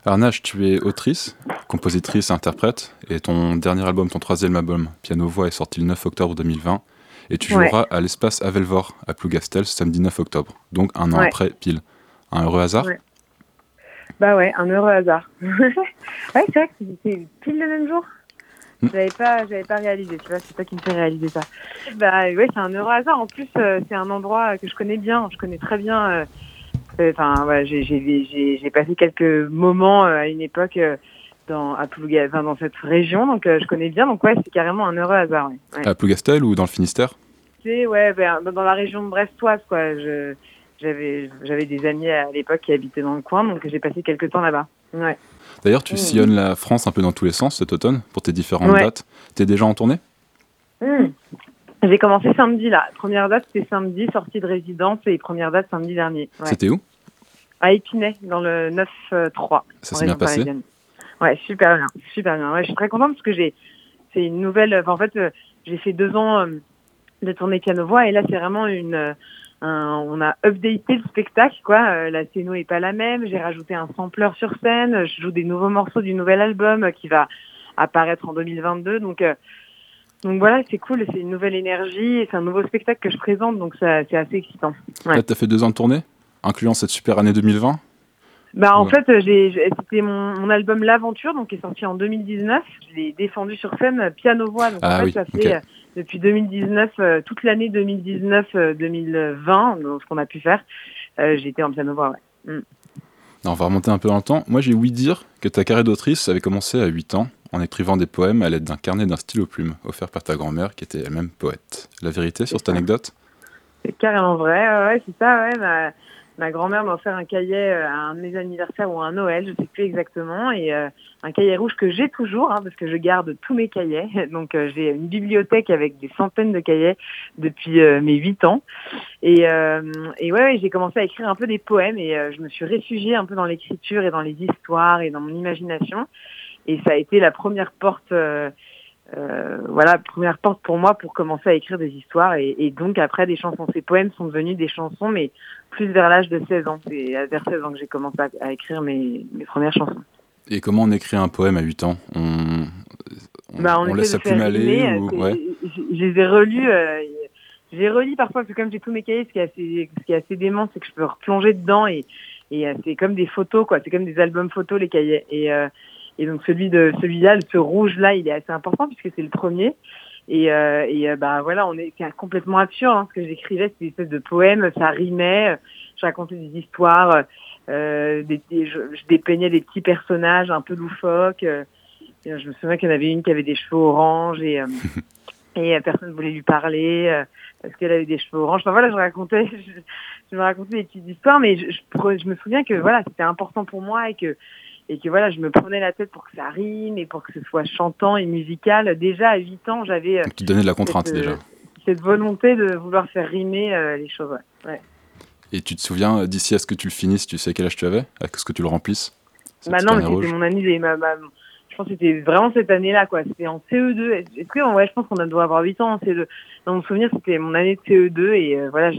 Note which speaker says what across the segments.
Speaker 1: Arnage, tu es autrice, compositrice et interprète, et ton dernier album, ton troisième album, Piano-Voix, est sorti le 9 octobre 2020, et tu
Speaker 2: Ouais,
Speaker 1: joueras à l'espace Avelvor, à Plougastel, ce samedi 9 octobre, donc un an
Speaker 2: ouais,
Speaker 1: après, pile. Un heureux hasard?
Speaker 2: ouais. Bah ouais, un heureux hasard. Ouais, c'est vrai que c'était pile le même jour.
Speaker 1: Hmm.
Speaker 2: J'avais pas réalisé, tu vois, c'est toi qui me fais réaliser ça. Bah ouais, c'est un heureux hasard. En plus, c'est un endroit que je connais bien. Je connais très bien. Enfin, ouais, j'ai passé quelques moments à une époque à Toulouse, enfin, dans cette région, donc je connais bien. Donc ouais, c'est carrément un heureux hasard. Ouais. Ouais.
Speaker 1: À Plougastel ou dans le Finistère?
Speaker 2: C'est ouais, dans la région de brestoise, quoi. J'avais des amis à l'époque qui habitaient dans le coin, donc j'ai passé quelques temps là-bas. Ouais.
Speaker 1: D'ailleurs, tu
Speaker 2: Mmh.
Speaker 1: sillonnes la France un peu dans tous les sens cet automne, pour tes différentes
Speaker 2: Ouais.
Speaker 1: dates. T'es déjà en tournée?
Speaker 2: Mmh. J'ai commencé samedi là. Première date c'était samedi, sortie de résidence et première date samedi dernier. Ouais.
Speaker 1: C'était où?
Speaker 2: À Épinay, dans le 9-3,
Speaker 1: Ça
Speaker 2: en
Speaker 1: s'est bien
Speaker 2: région
Speaker 1: passé?
Speaker 2: parisienne. Ouais, super bien, super bien. Ouais, je suis très contente parce que c'est une nouvelle. Enfin, en fait, j'ai fait 2 ans de tournée piano-voix et là, c'est vraiment on a updaté le spectacle, quoi. La scéno est pas la même. J'ai rajouté un sampler sur scène. Je joue des nouveaux morceaux du nouvel album qui va apparaître en 2022. Donc voilà, c'est cool. C'est une nouvelle énergie et c'est un nouveau spectacle que je présente. Donc ça, c'est assez excitant. Ouais.
Speaker 1: Là, t'as fait 2 ans de tournée, incluant cette super année 2020?
Speaker 2: Bah en
Speaker 1: Ouais.
Speaker 2: fait, c'était mon album L'Aventure, donc qui est sorti en 2019. Je l'ai défendu sur scène piano-voix. Donc en
Speaker 1: Ah
Speaker 2: fait,
Speaker 1: oui,
Speaker 2: ça
Speaker 1: ok.
Speaker 2: fait depuis 2019, toute l'année 2019-2020, ce qu'on a pu faire, j'ai été en piano-voix, ouais. Mm.
Speaker 1: On va remonter un peu dans le temps. Moi, j'ai ouï dire que ta carrière d'autrice avait commencé à 8 ans, en écrivant des poèmes à l'aide d'un carnet d'un stylo plume, offert par ta grand-mère, qui était elle-même poète. La vérité sur
Speaker 2: C'est
Speaker 1: cette
Speaker 2: ça.
Speaker 1: anecdote?
Speaker 2: C'est carrément vrai, ouais, c'est ça, ouais. Ma grand-mère m'a offert un cahier à un de mes anniversaires ou à un Noël, je sais plus exactement, et un cahier rouge que j'ai toujours, hein, parce que je garde tous mes cahiers. Donc j'ai une bibliothèque avec des centaines de cahiers depuis mes 8 ans. Et ouais, j'ai commencé à écrire un peu des poèmes et je me suis réfugiée un peu dans l'écriture et dans les histoires et dans mon imagination. Et ça a été la première porte. Voilà, première porte pour moi pour commencer à écrire des histoires et donc après des chansons. Ces poèmes sont devenus des chansons, mais plus vers l'âge de 16 ans. C'est vers 16 ans que j'ai commencé à écrire mes premières chansons.
Speaker 1: Et comment on écrit un poème à 8 ans?
Speaker 2: Bah, on
Speaker 1: On
Speaker 2: essaie
Speaker 1: laisse
Speaker 2: de
Speaker 1: sa plume
Speaker 2: faire
Speaker 1: aller
Speaker 2: rimer.
Speaker 1: ou... Ouais.
Speaker 2: Je les ai relus. J'ai relis parfois, parce que comme j'ai tous mes cahiers, ce qui est assez dément, c'est que je peux replonger dedans et c'est comme des photos, quoi. C'est comme des albums photos, les cahiers. Et donc celui-là, ce rouge-là, il est assez important puisque c'est le premier. Bah voilà, c'est complètement absurde, hein, ce que j'écrivais, c'était des espèces de poèmes, ça rimait, je racontais des histoires, je dépeignais des petits personnages un peu loufoques. Je me souviens qu'il y en avait une qui avait des cheveux orange et personne ne voulait lui parler parce qu'elle avait des cheveux orange. Enfin voilà, je me racontais des petites histoires, mais je me souviens que voilà, c'était important pour moi et que voilà, je me prenais la tête pour que ça rime et pour que ce soit chantant et musical. Déjà à 8 ans, j'avais
Speaker 1: Donc tu donnais de la
Speaker 2: cette,
Speaker 1: contrainte déjà.
Speaker 2: euh, cette volonté de vouloir faire rimer les choses. Ouais. Ouais.
Speaker 1: Et tu te souviens, d'ici à ce que tu le finisses, tu sais quel âge tu avais? À ce que tu le remplisses? Ce
Speaker 2: Bah
Speaker 1: petit
Speaker 2: non, mais
Speaker 1: carnet
Speaker 2: c'était
Speaker 1: rouge?
Speaker 2: mon année, je pense que c'était vraiment cette année-là, quoi. C'était en CE2. Est-ce que, ouais, je pense qu'on doit avoir 8 ans en CE2. Dans mon souvenir, c'était mon année de CE2 et voilà,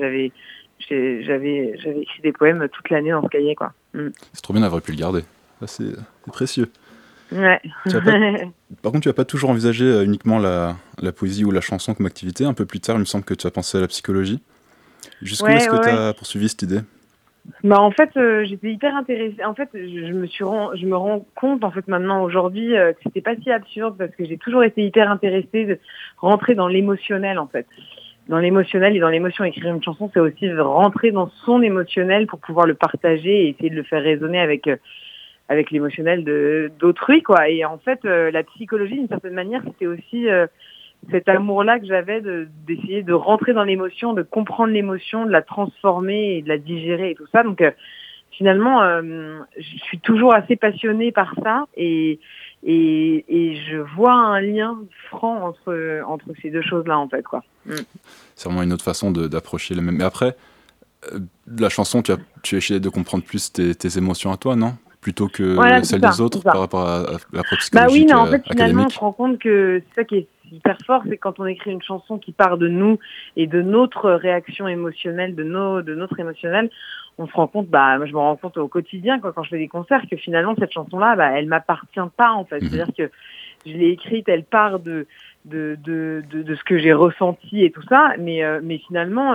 Speaker 2: j'avais écrit des poèmes toute l'année dans ce cahier, quoi. Mm.
Speaker 1: C'est trop bien d'avoir pu le garder. Ça, c'est précieux.
Speaker 2: Ouais.
Speaker 1: Tu as pas... Par contre, tu n'as pas toujours envisagé uniquement la poésie ou la chanson comme activité. Un peu plus tard, il me semble que tu as pensé à la psychologie. Jusqu'où est-ce
Speaker 2: Ouais,
Speaker 1: que
Speaker 2: ouais,
Speaker 1: tu
Speaker 2: ouais.
Speaker 1: as poursuivi cette idée?
Speaker 2: Bah en fait, j'étais hyper intéressée. En fait, je me rends compte en fait maintenant aujourd'hui que c'était pas si absurde parce que j'ai toujours été hyper intéressée de rentrer dans l'émotionnel en fait. Dans l'émotionnel et dans l'émotion. Écrire une chanson, c'est aussi rentrer dans son émotionnel pour pouvoir le partager et essayer de le faire résonner avec l'émotionnel d'autrui, quoi. Et en fait, la psychologie, d'une certaine manière, c'était aussi cet amour-là que j'avais d'essayer de rentrer dans l'émotion, de comprendre l'émotion, de la transformer et de la digérer et tout ça. Donc, finalement, je suis toujours assez passionnée par ça et je vois un lien franc entre ces deux choses-là, en fait, quoi. Mm.
Speaker 1: C'est vraiment une autre façon d'approcher le même. Mais après, la chanson, tu as essayé de comprendre plus tes émotions à toi, non? Plutôt que
Speaker 2: Voilà, c'est
Speaker 1: celles
Speaker 2: ça,
Speaker 1: des
Speaker 2: c'est
Speaker 1: autres
Speaker 2: ça.
Speaker 1: par rapport à l'approche
Speaker 2: Bah oui,
Speaker 1: psychologique
Speaker 2: mais en fait, finalement, on se
Speaker 1: académique.
Speaker 2: rend compte que c'est ça qui est hyper fort, c'est quand on écrit une chanson qui part de nous et de notre réaction émotionnelle, de notre émotionnel, on se rend compte, moi, je me rends compte au quotidien quand je fais des concerts que finalement cette chanson-là, elle m'appartient pas en fait. C'est-à-dire que je l'ai écrite, elle part de ce que j'ai ressenti et tout ça, mais finalement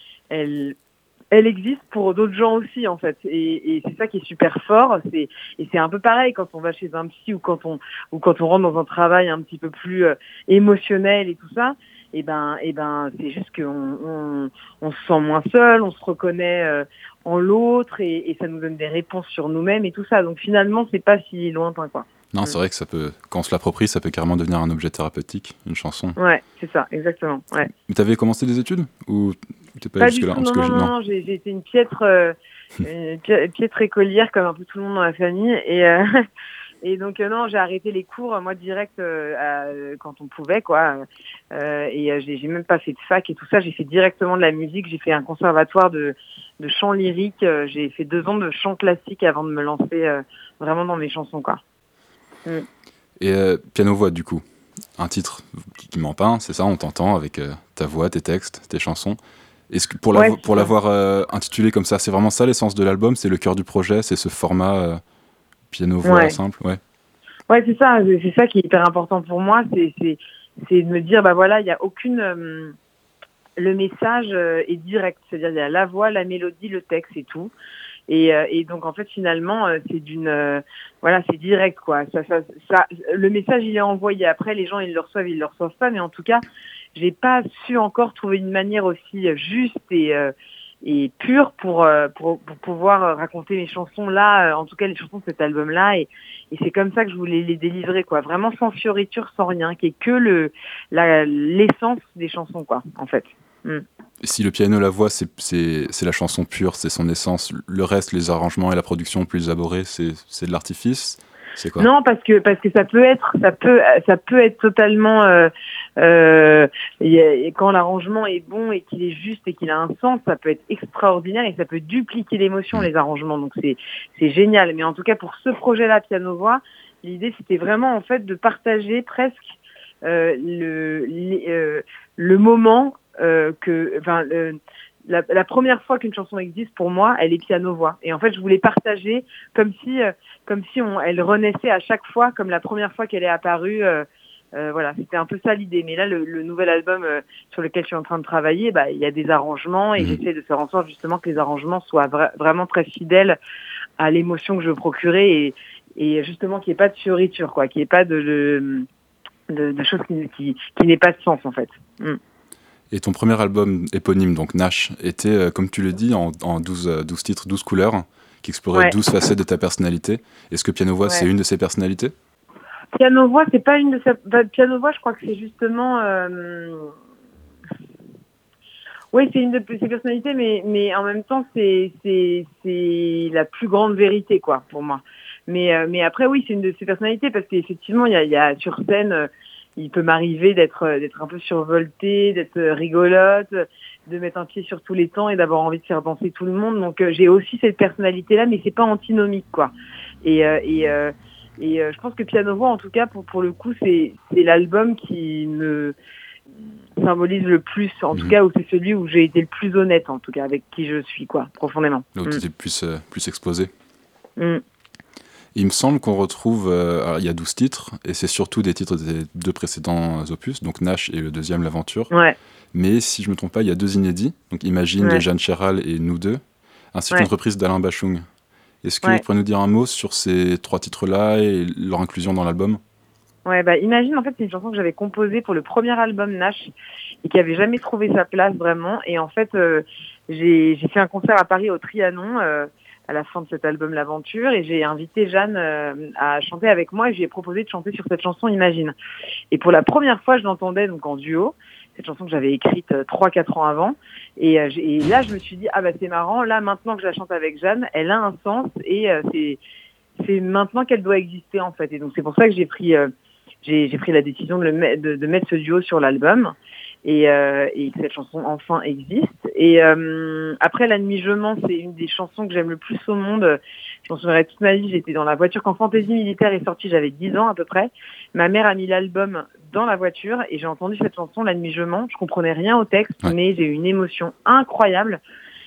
Speaker 2: elle existe pour d'autres gens aussi en fait, et c'est ça qui est super fort. Et c'est un peu pareil quand on va chez un psy ou quand on rentre dans un travail un petit peu plus émotionnel et tout ça. Et ben c'est juste qu'on se sent moins seul, on se reconnaît en l'autre, et ça nous donne des réponses sur nous-mêmes et tout ça. Donc finalement c'est pas si lointain quoi.
Speaker 1: Non, c'est vrai que quand on se l'approprie, ça peut carrément devenir un objet thérapeutique, une chanson.
Speaker 2: Ouais, c'est ça, exactement. Ouais.
Speaker 1: Mais t'avais commencé des études ou t'es pas
Speaker 2: du
Speaker 1: jusque-là?
Speaker 2: tout, non. J'ai été une piètre écolière comme un peu tout le monde dans la famille, et donc non, j'ai arrêté les cours moi direct quand on pouvait quoi. Et j'ai même pas fait de fac et tout ça. J'ai fait directement de la musique. J'ai fait un conservatoire de chant lyrique. J'ai fait 2 ans de chant classique avant de me lancer vraiment dans mes chansons quoi.
Speaker 1: Et piano-voix, du coup, un titre qui ment pas, c'est ça, on t'entend avec ta voix, tes textes, tes chansons. Est-ce que pour l'avoir intitulé comme ça, c'est vraiment ça l'essence de l'album, c'est le cœur du projet, c'est ce format piano-voix simple, ouais.
Speaker 2: Ouais, c'est ça qui est hyper important pour moi, c'est de me dire, voilà, il y a aucune... le message est direct, c'est-à-dire il y a la voix, la mélodie, le texte et tout. Et donc en fait finalement c'est c'est direct quoi. Ça, le message il est envoyé. Après les gens ils le reçoivent pas, mais en tout cas j'ai pas su encore trouver une manière aussi juste et pure pour pouvoir raconter mes chansons là, en tout cas les chansons de cet album là, et c'est comme ça que je voulais les délivrer quoi, vraiment sans fioriture, sans rien, qui est que l'essence des chansons quoi en fait.
Speaker 1: Et si le piano, la voix, c'est la chanson pure, c'est son essence, le reste, les arrangements et la production plus élaborée, c'est de l'artifice, c'est quoi?
Speaker 2: Non, parce que ça peut être totalement quand l'arrangement est bon et qu'il est juste et qu'il a un sens, ça peut être extraordinaire et ça peut dupliquer l'émotion, les arrangements. Donc c'est génial. Mais en tout cas pour ce projet-là, piano-voix, l'idée c'était vraiment en fait de partager presque le moment. La première fois qu'une chanson existe pour moi, elle est piano-voix. Et en fait, je voulais partager comme si elle renaissait à chaque fois, comme la première fois qu'elle est apparue. Voilà, c'était un peu ça l'idée. Mais là, le nouvel album sur lequel je suis en train de travailler, il y a des arrangements et j'essaie de faire en sorte justement que les arrangements soient vraiment très fidèles à l'émotion que je veux procurer et justement qu'il n'y ait pas de fioriture, quoi, qu'il n'y ait pas de choses qui n'aient pas de sens en fait.
Speaker 1: Et ton premier album éponyme, donc Nash, était, comme tu le dis, en 12 titres, 12 couleurs, qui explorait 12 facettes de ta personnalité. Est-ce que Piano-Voix, c'est une de ces personnalités?
Speaker 2: Piano-Voix, c'est pas une de ces... Piano-Voix, je crois que c'est justement... Oui, c'est une de ces personnalités, mais en même temps, c'est la plus grande vérité, quoi, pour moi. Mais après, oui, c'est une de ces personnalités, parce qu'effectivement, il y a sur scène... il peut m'arriver d'être un peu survoltée, d'être rigolote, de mettre un pied sur tous les temps et d'avoir envie de faire danser tout le monde. Donc j'ai aussi cette personnalité-là, mais c'est pas antinomique quoi. Et je pense que Piano-Voix, en tout cas pour le coup, c'est l'album qui me symbolise le plus, en tout cas, où c'est celui où j'ai été le plus honnête, en tout cas, avec qui je suis quoi, profondément.
Speaker 1: Là où tu étais plus exposé. Il me semble qu'on retrouve, alors il y a 12 titres, et c'est surtout des titres des 2 précédents opus, donc Nash et le deuxième, L'Aventure.
Speaker 2: Ouais.
Speaker 1: Mais si je ne me trompe pas, il y a 2 inédits, donc Imagine de Jeanne Chéral et Nous deux, ainsi qu'une reprise d'Alain Bachung. Est-ce que tu pourrais nous dire un mot sur ces 3 titres-là et leur inclusion dans l'album?
Speaker 2: Ouais, Imagine, en fait, c'est une chanson que j'avais composée pour le premier album Nash et qui avait jamais trouvé sa place vraiment. Et en fait, j'ai fait un concert à Paris au Trianon à la fin de cet album L'Aventure, et j'ai invité Jeanne à chanter avec moi et je lui ai proposé de chanter sur cette chanson Imagine. Et pour la première fois, je l'entendais donc en duo, cette chanson que j'avais écrite 3-4 ans avant, et là je me suis dit c'est marrant, là maintenant que je la chante avec Jeanne, elle a un sens et c'est maintenant qu'elle doit exister en fait. Et donc c'est pour ça que j'ai pris la décision de mettre ce duo sur l'album. Et que cette chanson enfin existe. Et après La Nuit je mens, c'est une des chansons que j'aime le plus au monde. Je m'en souviendrai toute ma vie. J'étais dans la voiture quand Fantaisie militaire est sortie, j'avais 10 ans à peu près. Ma mère a mis l'album dans la voiture et j'ai entendu cette chanson La Nuit je mens. Je comprenais rien au texte, mais j'ai eu une émotion incroyable.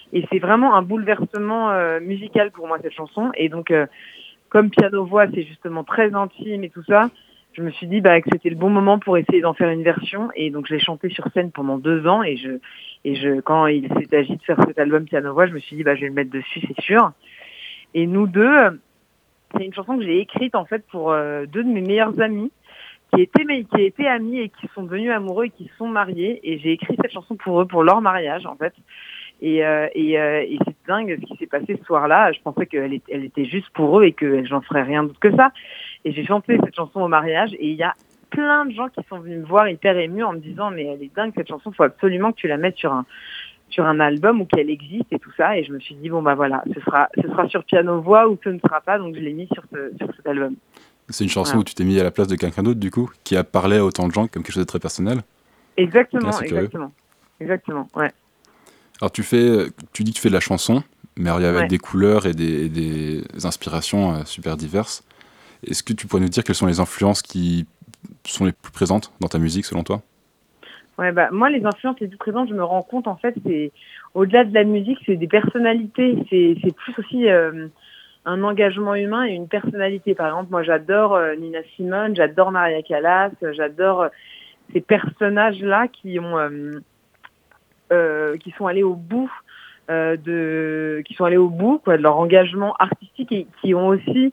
Speaker 2: Et c'est vraiment un bouleversement musical pour moi, cette chanson. Et donc, comme piano-voix, c'est justement très intime et tout ça, je me suis dit que c'était le bon moment pour essayer d'en faire une version. Et donc, je l'ai chanté sur scène pendant 2 ans. Et quand il s'est agi de faire cet album piano-voix, je me suis dit, je vais le mettre dessus, c'est sûr. Et nous deux, c'est une chanson que j'ai écrite en fait pour 2 de mes meilleurs amis qui étaient amis et qui sont devenus amoureux et qui se sont mariés. Et j'ai écrit cette chanson pour eux, pour leur mariage en fait. Et c'est dingue ce qui s'est passé ce soir-là. Je pensais qu'elle était juste pour eux et que j'en ferais rien d'autre que ça. Et j'ai chanté cette chanson au mariage et il y a plein de gens qui sont venus me voir hyper émus en me disant mais elle est dingue cette chanson, faut absolument que tu la mettes sur un album ou qu'elle existe et tout ça. Et je me suis dit voilà, ce sera sur piano-voix ou ce ne sera pas, donc je l'ai mis sur cet album.
Speaker 1: C'est une chanson où tu t'es mis à la place de quelqu'un d'autre du coup, qui a parlé à autant de gens comme quelque chose de très personnel.
Speaker 2: Exactement, ouais.
Speaker 1: Alors tu dis que tu fais de la chanson, mais avec des couleurs et des inspirations super diverses. Est-ce que tu pourrais nous dire quelles sont les influences qui sont les plus présentes dans ta musique selon toi ?
Speaker 2: Ouais, moi les influences les plus présentes, je me rends compte en fait, c'est au-delà de la musique, c'est des personnalités, c'est plus aussi un engagement humain et une personnalité. Par exemple, moi j'adore Nina Simone, j'adore Maria Callas, j'adore ces personnages-là qui sont allés au bout de leur engagement artistique et qui ont aussi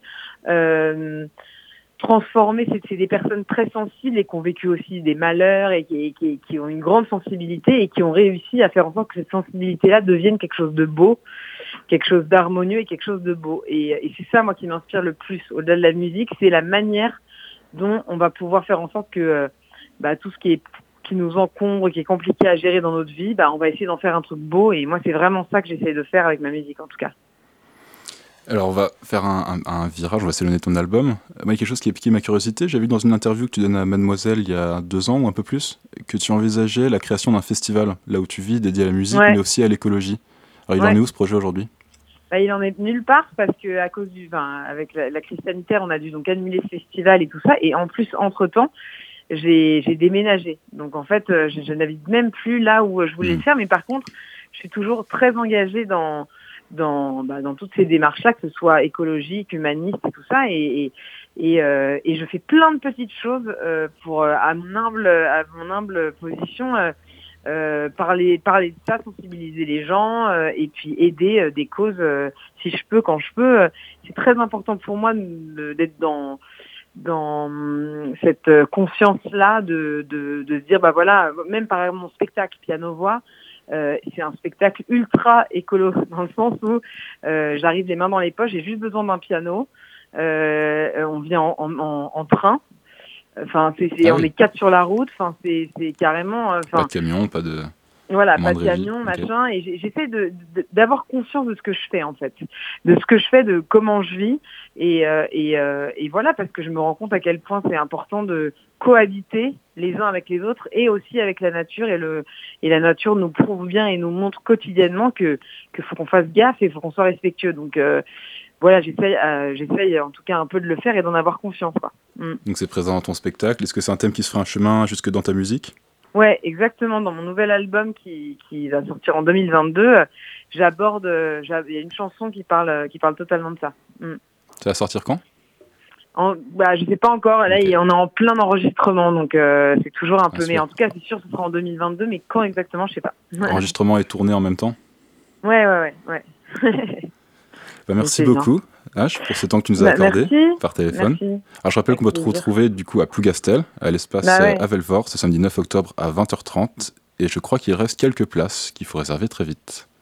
Speaker 2: transformé. C'est des personnes très sensibles et qui ont vécu aussi des malheurs et qui ont une grande sensibilité et qui ont réussi à faire en sorte que cette sensibilité-là devienne quelque chose de beau, quelque chose d'harmonieux et quelque chose de beau. Et c'est ça, moi, qui m'inspire le plus. Au-delà de la musique, c'est la manière dont on va pouvoir faire en sorte que tout ce qui nous encombre, qui est compliqué à gérer dans notre vie, on va essayer d'en faire un truc beau. Et moi, c'est vraiment ça que j'essaie de faire avec ma musique, en tout cas.
Speaker 1: Alors, on va faire un virage, on va s'éloigner de ton album. Moi, il y a quelque chose qui a piqué ma curiosité. J'ai vu dans une interview que tu donnes à Mademoiselle il y a 2 ans ou un peu plus, que tu envisageais la création d'un festival, là où tu vis, dédié à la musique, mais aussi à l'écologie. Alors, il en est où ce projet aujourd'hui ?
Speaker 2: Il en est nulle part parce que à cause avec la crise sanitaire, on a dû donc annuler ce festival et tout ça. Et en plus, entre-temps, j'ai déménagé. Donc en fait, je n'habite même plus là où je voulais le faire. Mais par contre, je suis toujours très engagée dans toutes ces démarches-là, que ce soit écologique, humaniste et tout ça. Et je fais plein de petites choses pour, à mon humble position, parler de ça, sensibiliser les gens et puis aider des causes si je peux, quand je peux. C'est très important pour moi d'être dans cette conscience-là de se dire même par exemple mon spectacle piano-voix, c'est un spectacle ultra écolo dans le sens où j'arrive les mains dans les poches, j'ai juste besoin d'un piano, on vient en train, on est 4 sur la route, c'est carrément
Speaker 1: pas de camion, pas de
Speaker 2: pas de camion, machin, et j'essaie d'avoir conscience de ce que je fais en fait, de ce que je fais, de comment je vis, et voilà, parce que je me rends compte à quel point c'est important de cohabiter les uns avec les autres et aussi avec la nature, et la nature nous prouve bien et nous montre quotidiennement que faut qu'on fasse gaffe et faut qu'on soit respectueux. Donc voilà, j'essaye en tout cas un peu de le faire et d'en avoir conscience, quoi.
Speaker 1: Donc c'est présent dans ton spectacle. Est-ce que c'est un thème qui se fera un chemin jusque dans ta musique ?
Speaker 2: Ouais, exactement. Dans mon nouvel album qui va sortir en 2022, il y a une chanson qui parle totalement de ça.
Speaker 1: Ça va sortir quand ?
Speaker 2: Je sais pas encore. Là, on est en plein enregistrement, donc c'est toujours un peu. Mais en tout cas, c'est sûr, ce sera en 2022. Mais quand exactement, je sais pas.
Speaker 1: Enregistrement et tournée en même temps ?
Speaker 2: Ouais.
Speaker 1: Merci beaucoup, H, pour ce temps que tu nous as accordé par téléphone.
Speaker 2: Merci.
Speaker 1: Alors, je rappelle qu'on peut te retrouver du coup à Plougastel, à l'espace à Velvor, ce samedi 9 octobre à 20h30. Et je crois qu'il reste quelques places qu'il faut réserver très vite.